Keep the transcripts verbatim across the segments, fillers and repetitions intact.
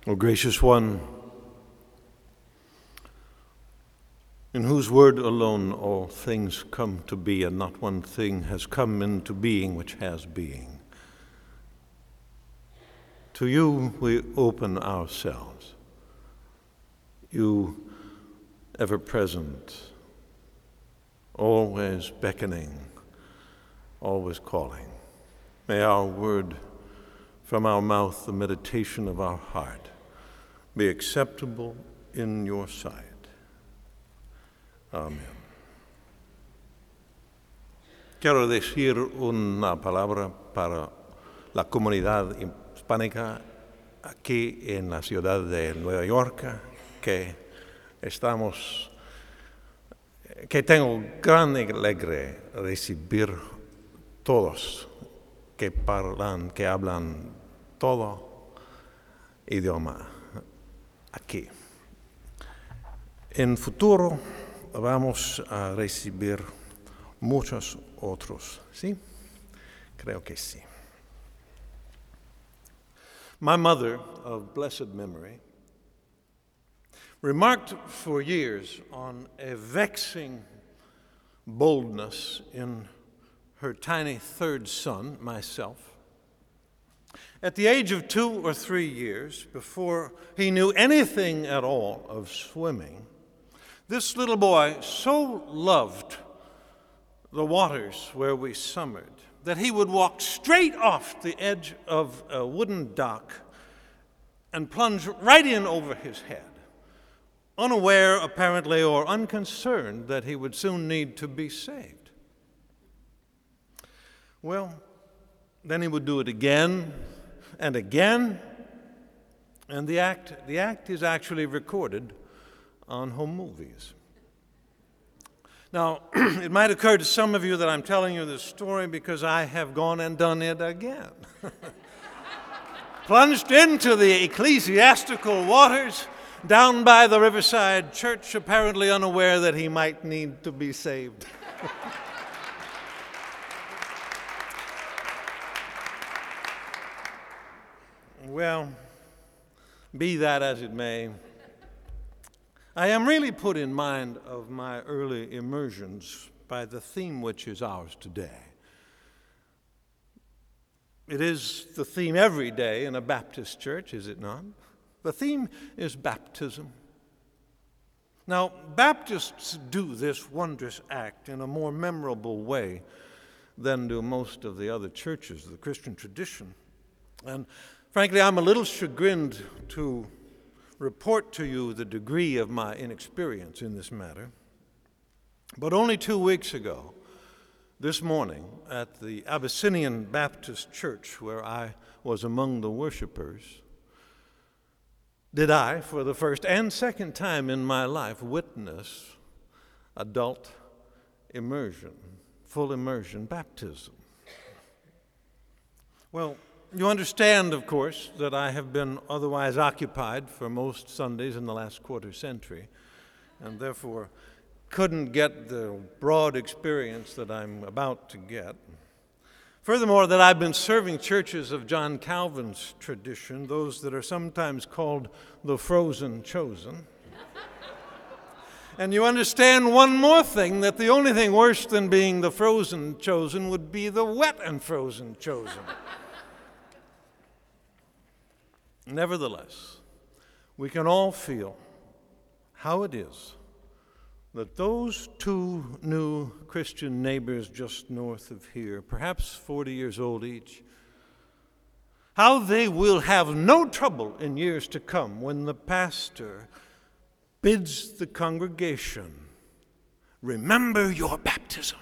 O gracious one, in whose word alone all things come to be, and not one thing has come into being which has being. To you we open ourselves, you ever present, always beckoning, always calling. May our word from our mouth, the meditation of our heart, be acceptable in your sight. Amén. Quiero decir una palabra para la comunidad hispánica aquí en la ciudad de Nueva York, que estamos, que tengo gran alegre recibir todos que hablan, que hablan todo idioma aquí. En futuro vamos a recibir muchos otros, ¿sí? Creo que sí. My mother, of blessed memory, remarked for years on a vexing boldness in her tiny third son, myself. At the age of two or three years, before he knew anything at all of swimming, this little boy so loved the waters where we summered that he would walk straight off the edge of a wooden dock and plunge right in over his head, unaware apparently or unconcerned that he would soon need to be saved. Well, then he would do it again and again, and the act, the act is actually recorded on home movies. Now, it might occur to some of you that I'm telling you this story because I have gone and done it again. Plunged into the ecclesiastical waters down by the riverside church, apparently unaware that he might need to be saved. Well, be that as it may, I am really put in mind of my early immersions by the theme which is ours today. It is the theme every day in a Baptist church, is it not? The theme is baptism. Now, Baptists do this wondrous act in a more memorable way than do most of the other churches of the Christian tradition. And frankly, I'm a little chagrined to report to you the degree of my inexperience in this matter. But only two weeks ago, this morning, at the Abyssinian Baptist Church, where I was among the worshipers, did I, for the first and second time in my life, witness adult immersion, full immersion baptism. Well, you understand, of course, that I have been otherwise occupied for most Sundays in the last quarter century, and therefore couldn't get the broad experience that I'm about to get. Furthermore, that I've been serving churches of John Calvin's tradition, those that are sometimes called the frozen chosen. And you understand one more thing, that the only thing worse than being the frozen chosen would be the wet and frozen chosen. Nevertheless, we can all feel how it is that those two new Christian neighbors just north of here, perhaps forty years old each, how they will have no trouble in years to come when the pastor bids the congregation, remember your baptism.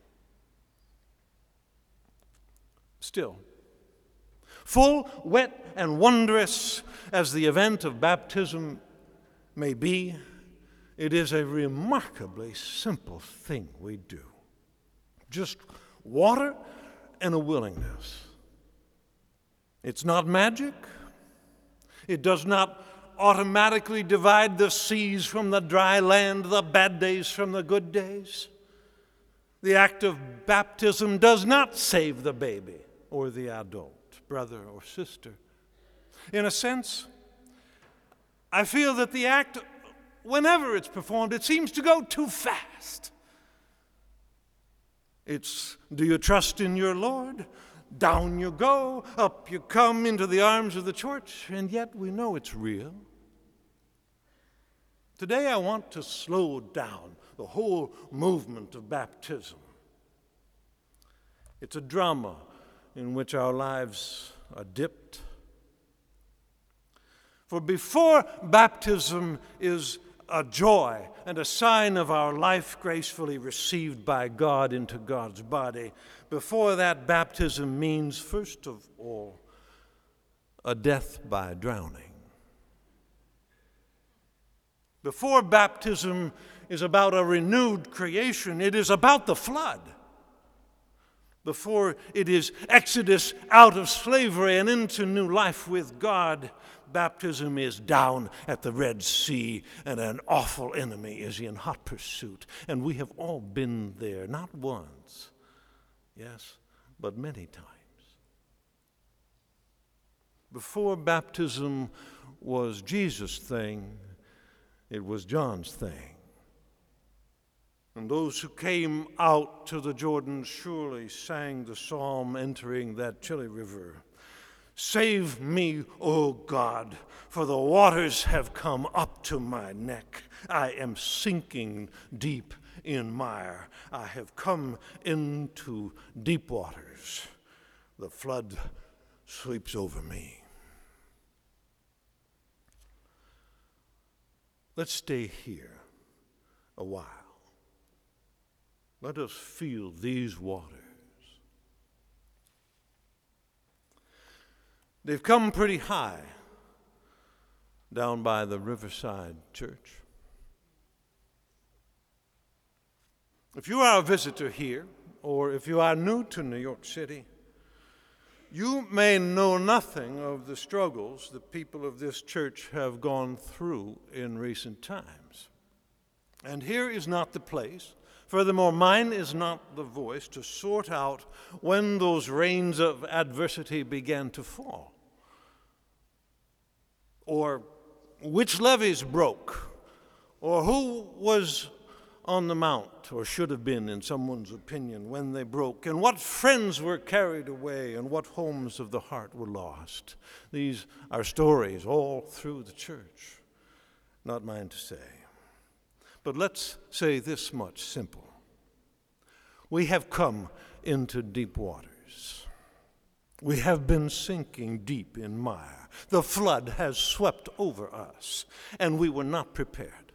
Still, full, wet, and wondrous as the event of baptism may be, it is a remarkably simple thing we do. Just water and a willingness. It's not magic. It does not automatically divide the seas from the dry land, the bad days from the good days. The act of baptism does not save the baby or the adult, brother or sister. In a sense, I feel that the act, whenever it's performed, it seems to go too fast. It's, do you trust in your Lord? Down you go, up you come into the arms of the church, and yet we know it's real. Today I want to slow down the whole movement of baptism. It's a drama in which our lives are dipped. For before baptism is a joy and a sign of our life gracefully received by God into God's body, before that, baptism means, first of all, a death by drowning. Before baptism is about a renewed creation, it is about the flood. Before it is exodus out of slavery and into new life with God, baptism is down at the Red Sea and an awful enemy is in hot pursuit. And we have all been there, not once, yes, but many times. Before baptism was Jesus' thing, it was John's thing. And those who came out to the Jordan surely sang the psalm entering that chilly river. Save me, O God, for the waters have come up to my neck. I am sinking deep in mire. I have come into deep waters. The flood sweeps over me. Let's stay here a while. Let us feel these waters. They've come pretty high down by the Riverside Church. If you are a visitor here, or if you are new to New York City, you may know nothing of the struggles the people of this church have gone through in recent times. And here is not the place. Furthermore, mine is not the voice to sort out when those rains of adversity began to fall, or which levees broke, or who was on the mount, or should have been in someone's opinion, when they broke, and what friends were carried away, and what homes of the heart were lost. These are stories all through the church, not mine to say. But let's say this much simple. We have come into deep waters. We have been sinking deep in mire. The flood has swept over us, and we were not prepared.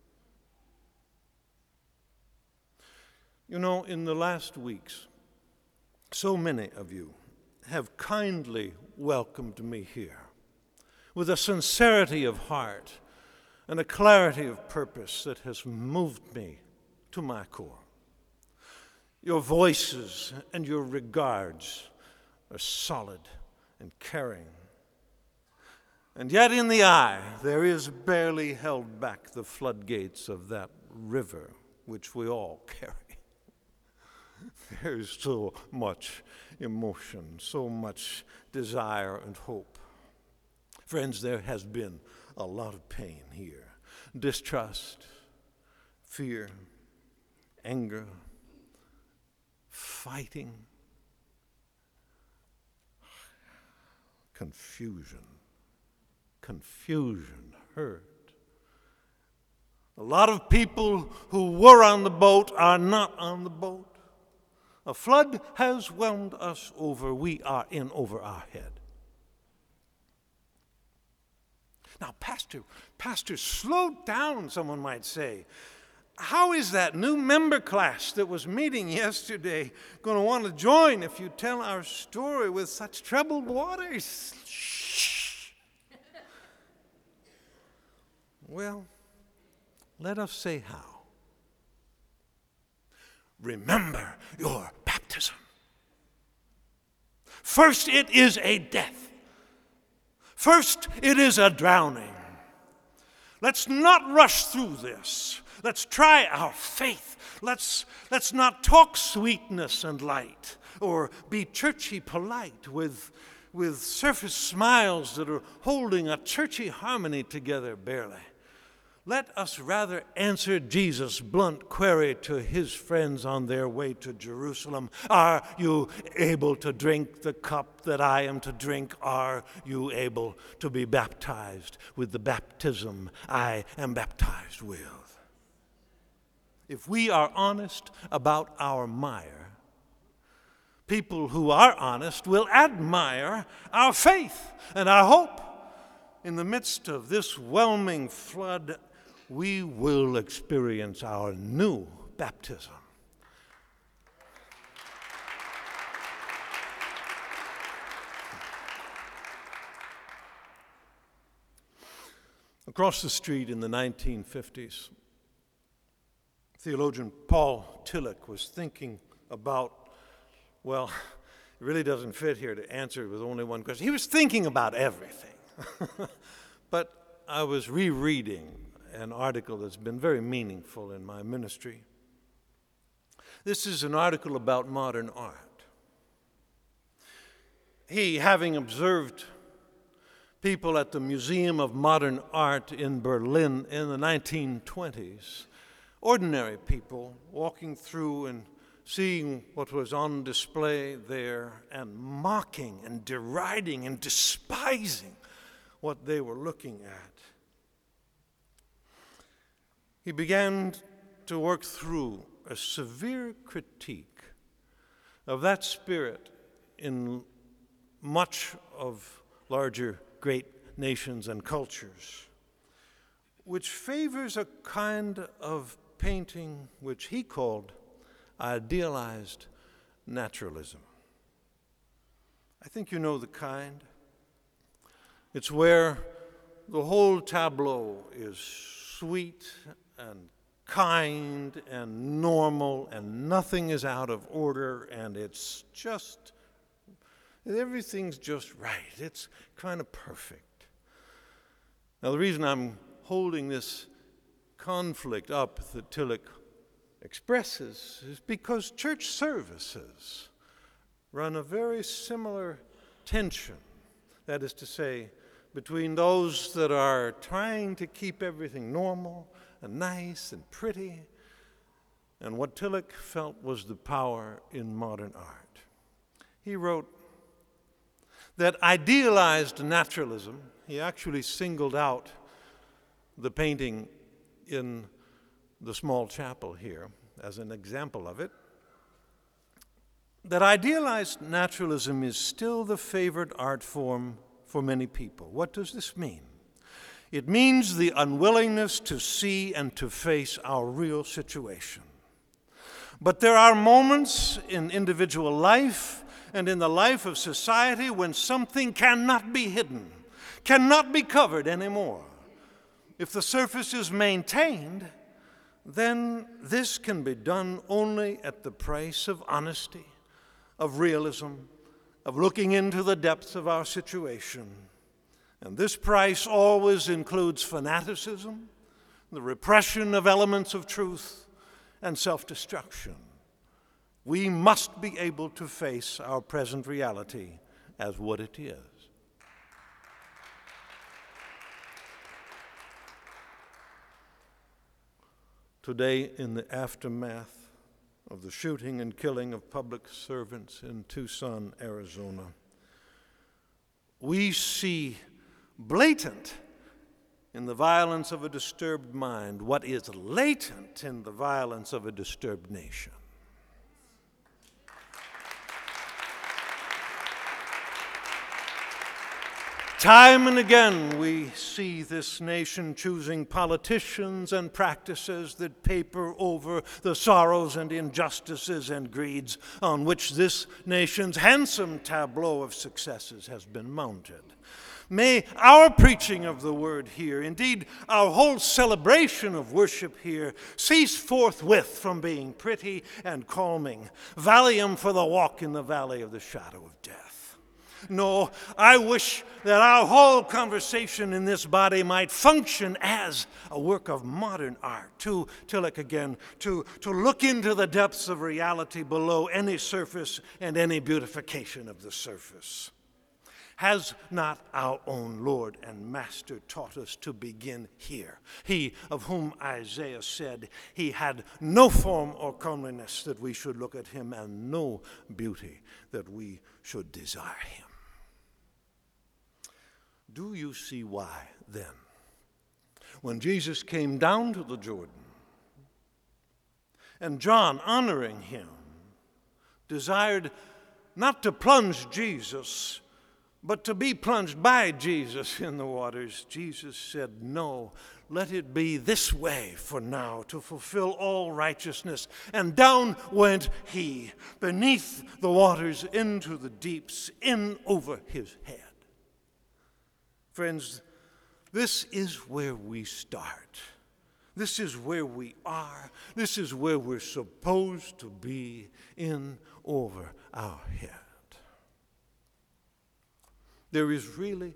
You know, in the last weeks, so many of you have kindly welcomed me here with a sincerity of heart and a clarity of purpose that has moved me to my core. Your voices and your regards are solid and caring. And yet in the eye, there is barely held back the floodgates of that river which we all carry. There is so much emotion, so much desire and hope. Friends, there has been a lot of pain here. Distrust, fear, anger, fighting, confusion, confusion, hurt. A lot of people who were on the boat are not on the boat. A flood has whelmed us over. We are in over our head. Now, Pastor, Pastor, slow down, someone might say. How is that new member class that was meeting yesterday going to want to join if you tell our story with such troubled waters? Shh. Well, let us say how. Remember your baptism. First, it is a death. First, it is a drowning. Let's not rush through this. Let's try our faith. Let's, let's not talk sweetness and light or be churchy polite with with surface smiles that are holding a churchy harmony together barely. Let us rather answer Jesus' blunt query to his friends on their way to Jerusalem. Are you able to drink the cup that I am to drink? Are you able to be baptized with the baptism I am baptized with? If we are honest about our mire, people who are honest will admire our faith and our hope. In the midst of this whelming flood, we will experience our new baptism. Across the street in the nineteen fifties, theologian Paul Tillich was thinking about, well, it really doesn't fit here to answer it with only one question. He was thinking about everything. But I was rereading an article that's been very meaningful in my ministry. This is an article about modern art. He, having observed people at the Museum of Modern Art in Berlin in the nineteen twenties, ordinary people walking through and seeing what was on display there and mocking and deriding and despising what they were looking at, he began to work through a severe critique of that spirit in much of larger great nations and cultures, which favors a kind of painting which he called idealized naturalism. I think you know the kind. It's where the whole tableau is sweet and kind and normal and nothing is out of order and it's just, everything's just right. It's kind of perfect. Now the reason I'm holding this conflict up that Tillich expresses is because church services run a very similar tension. That is to say, between those that are trying to keep everything normal and nice and pretty, and what Tillich felt was the power in modern art. He wrote that idealized naturalism, he actually singled out the painting in the small chapel here as an example of it, that idealized naturalism is still the favored art form for many people. What does this mean? It means the unwillingness to see and to face our real situation. But there are moments in individual life and in the life of society when something cannot be hidden, cannot be covered anymore. If the surface is maintained, then this can be done only at the price of honesty, of realism, of looking into the depths of our situation. And this price always includes fanaticism, the repression of elements of truth, and self-destruction. We must be able to face our present reality as what it is. Today, in the aftermath of the shooting and killing of public servants in Tucson, Arizona, we see blatant in the violence of a disturbed mind what is latent in the violence of a disturbed nation. Time and again we see this nation choosing politicians and practices that paper over the sorrows and injustices and greeds on which this nation's handsome tableau of successes has been mounted. May our preaching of the word here, indeed our whole celebration of worship here, cease forthwith from being pretty and calming, Valium for the walk in the valley of the shadow of death. No, I wish that our whole conversation in this body might function as a work of modern art, to Tillich again, to, to look into the depths of reality below any surface and any beautification of the surface. Has not our own Lord and Master taught us to begin here? He of whom Isaiah said he had no form or comeliness that we should look at him, and no beauty that we should desire him. Do you see why, then, when Jesus came down to the Jordan, and John, honoring him, desired not to plunge Jesus, but to be plunged by Jesus in the waters, Jesus said, "No, let it be this way for now, to fulfill all righteousness." And down went he, beneath the waters, into the deeps, in over his head. Friends, this is where we start. This is where we are. This is where we're supposed to be, in over our head. There is really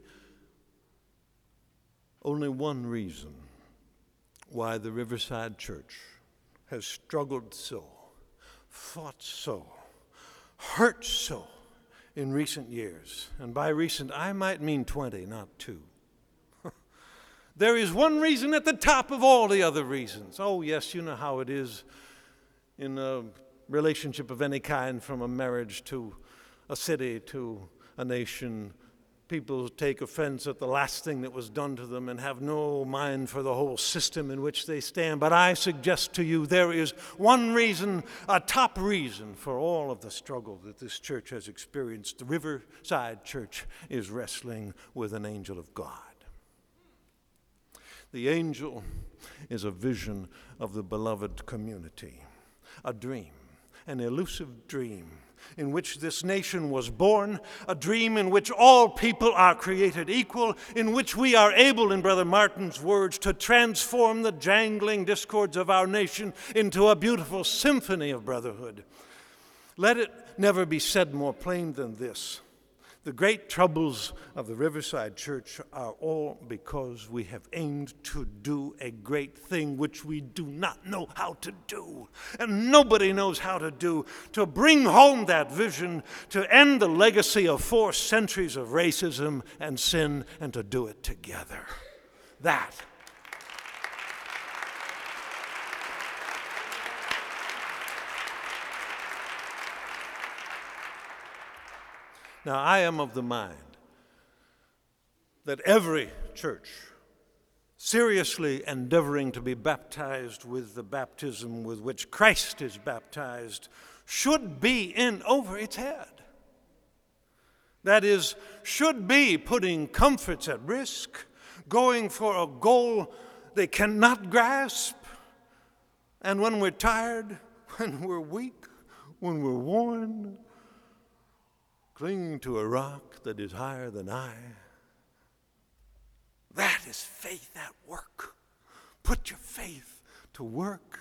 only one reason why the Riverside Church has struggled so, fought so, hurt so in recent years. And by recent, I might mean twenty, not two. There is one reason at the top of all the other reasons. Oh, yes, you know how it is in a relationship of any kind, from a marriage to a city to a nation. People take offense at the last thing that was done to them and have no mind for the whole system in which they stand. But I suggest to you there is one reason, a top reason, for all of the struggle that this church has experienced. The Riverside Church is wrestling with an angel of God. The angel is a vision of the beloved community, a dream, an elusive dream in which this nation was born, a dream in which all people are created equal, in which we are able, in Brother Martin's words, to transform the jangling discords of our nation into a beautiful symphony of brotherhood. Let it never be said more plain than this. The great troubles of the Riverside Church are all because we have aimed to do a great thing which we do not know how to do, and nobody knows how to do, to bring home that vision, to end the legacy of four centuries of racism and sin, and to do it together. That Now, I am of the mind that every church seriously endeavoring to be baptized with the baptism with which Christ is baptized should be in over its head. That is, should be putting comforts at risk, going for a goal they cannot grasp, and when we're tired, when we're weak, when we're worn, clinging to a rock that is higher than I. That is faith at work. Put your faith to work.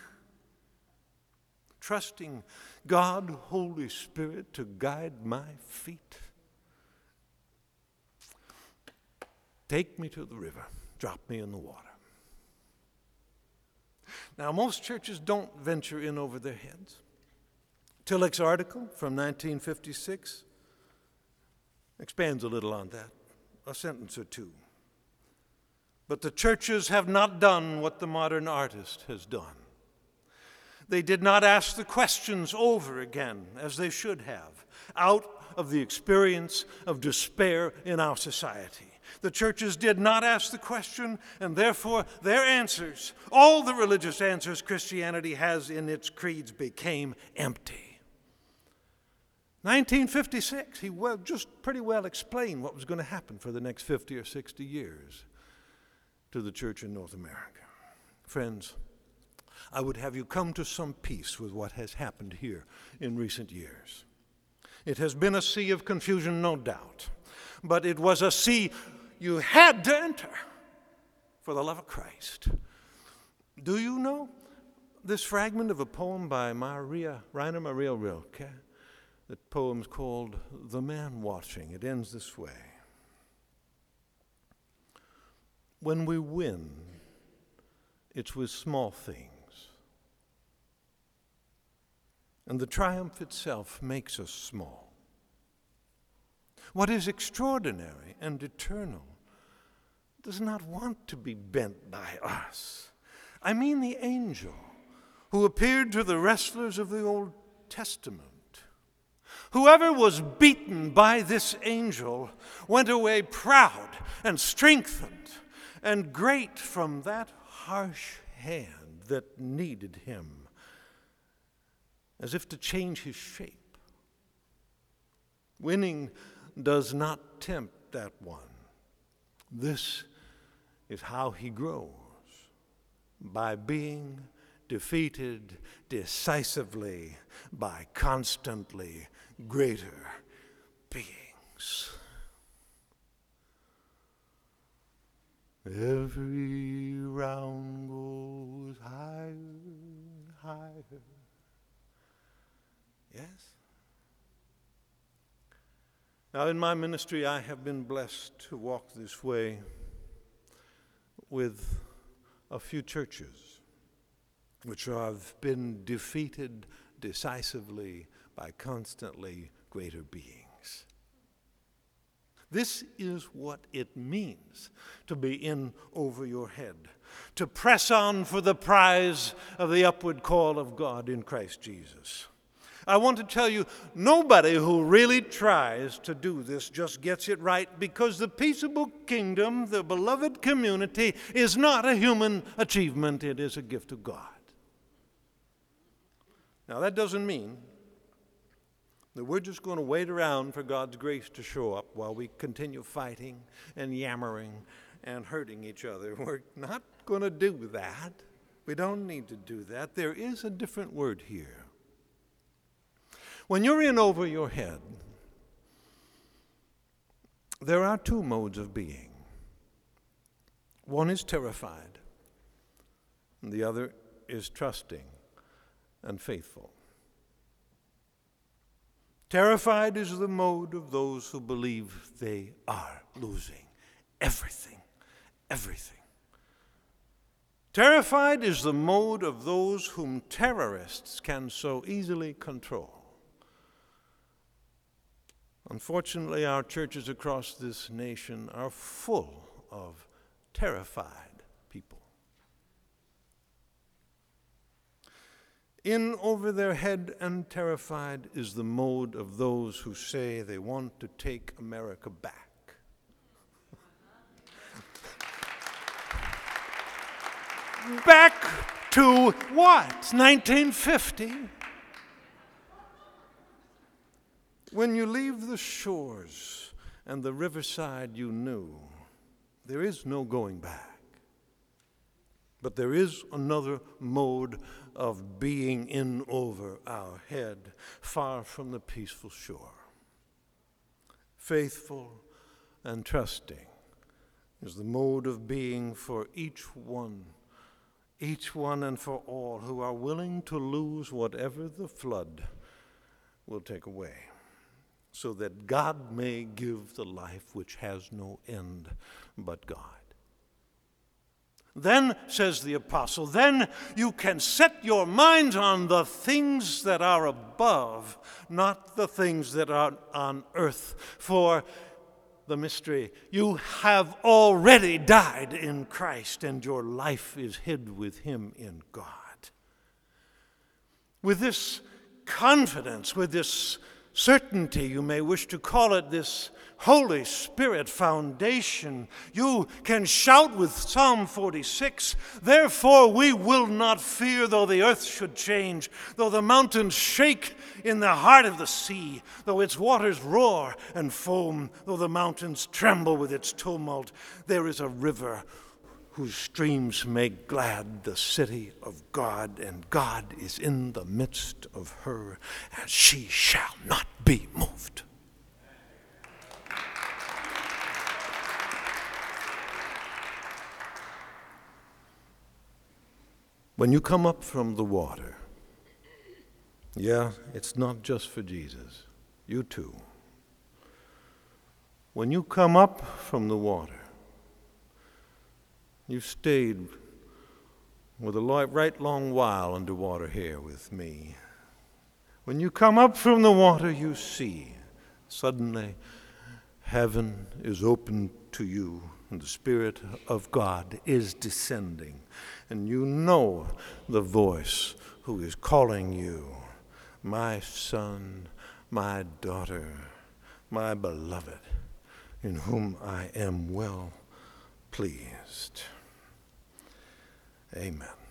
Trusting God, Holy Spirit, to guide my feet. Take me to the river. Drop me in the water. Now, most churches don't venture in over their heads. Tillich's article from nineteen fifty-six expands a little on that, a sentence or two. But the churches have not done what the modern artist has done. They did not ask the questions over again, as they should have, out of the experience of despair in our society. The churches did not ask the question, and therefore their answers, all the religious answers Christianity has in its creeds, became empty. nineteen fifty-six, he well, just pretty well explained what was going to happen for the next fifty or sixty years to the church in North America. Friends, I would have you come to some peace with what has happened here in recent years. It has been a sea of confusion, no doubt, but it was a sea you had to enter for the love of Christ. Do you know this fragment of a poem by Maria, Rainer Maria Rilke? The poem's called The Man Watching. It ends this way. When we win, it's with small things. And the triumph itself makes us small. what is extraordinary and eternal, does not want to be bent by us. I mean the angel who appeared to the wrestlers of the Old Testament. Whoever was beaten by this angel went away proud and strengthened and great from that harsh hand that kneaded him, as if to change his shape. Winning does not tempt that one. This is how he grows, by being defeated decisively by constantly greater beings. Every round goes higher, higher. Yes? Now, in my ministry, I have been blessed to walk this way with a few churches which have been defeated decisively by constantly greater beings. This is what it means to be in over your head, to press on for the prize of the upward call of God in Christ Jesus. I want to tell you, nobody who really tries to do this just gets it right, because the peaceable kingdom, the beloved community, is not a human achievement. It is a gift of God. Now, that doesn't mean that we're just going to wait around for God's grace to show up while we continue fighting and yammering and hurting each other. We're not going to do that. We don't need to do that. There is a different word here. When you're in over your head, there are two modes of being. One is terrified, and the other is trusting and faithful. Terrified is the mode of those who believe they are losing everything, everything. Terrified is the mode of those whom terrorists can so easily control. Unfortunately, our churches across this nation are full of terrified people. In over their head and terrified is the mode of those who say they want to take America back. Back to what? nineteen fifty? When you leave the shores and the riverside you knew, there is no going back. But there is another mode of being in over our head, far from the peaceful shore. Faithful and trusting is the mode of being for each one, each one and for all who are willing to lose whatever the flood will take away, so that God may give the life which has no end but God. Then, says the apostle, then you can set your minds on the things that are above, not the things that are on earth. For the mystery, you have already died in Christ, and your life is hid with him in God. With this confidence, with this certainty, you may wish to call it, this Holy Spirit foundation, you can shout with Psalm forty-six, therefore we will not fear, though the earth should change, though the mountains shake in the heart of the sea, though its waters roar and foam, though the mountains tremble with its tumult. There is a river whose streams make glad the city of God, and God is in the midst of her, and she shall not be moved. When you come up from the water, yeah, it's not just for Jesus, you too. When you come up from the water, you've stayed with a right long while underwater here with me. When you come up from the water, you see suddenly heaven is open to you, and the Spirit of God is descending, and you know the voice who is calling you, my son, my daughter, my beloved, in whom I am well pleased. Amen.